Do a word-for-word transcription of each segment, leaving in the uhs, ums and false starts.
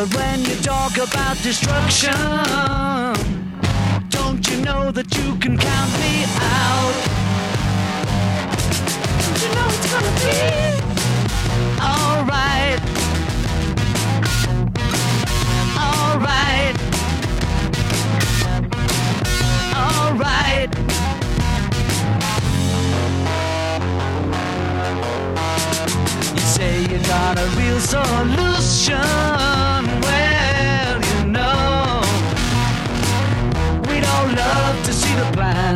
But when you talk about destruction, don't you know that you can count me out? Don't you know it's gonna be alright? Alright. Alright. You say you got a real solution. Well, you know, we'd all love to see the plan.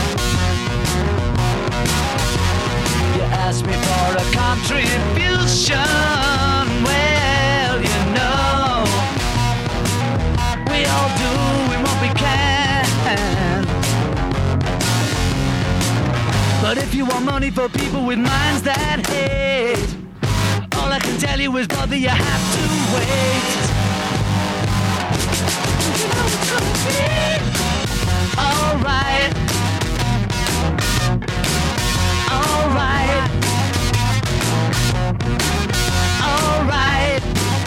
You ask me for a contribution. Well, you know, we all doing what we can. But if you want money for people with minds that hate, all I can tell you is, brother, you have to wait. You know it's gonna be alright. Alright. Alright.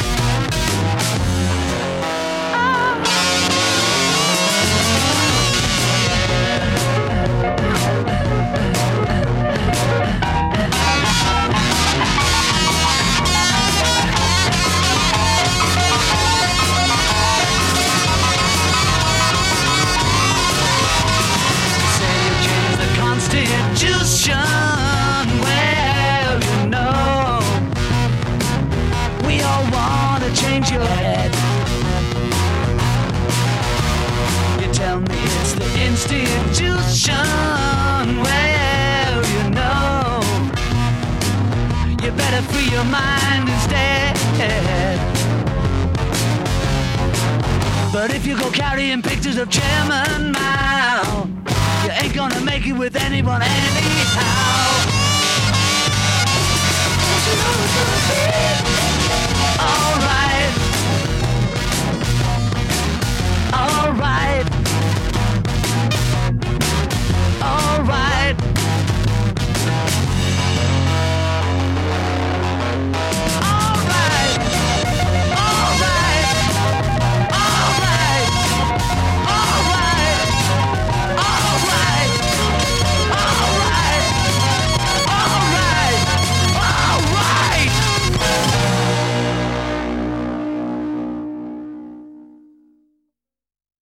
Constitution, well, you know, we all want to change your head. You tell me it's the institution, well, you know, you better free your mind instead. But if you go carrying pictures of Chairman Mao, you ain't gonna make it with anyone anyhow.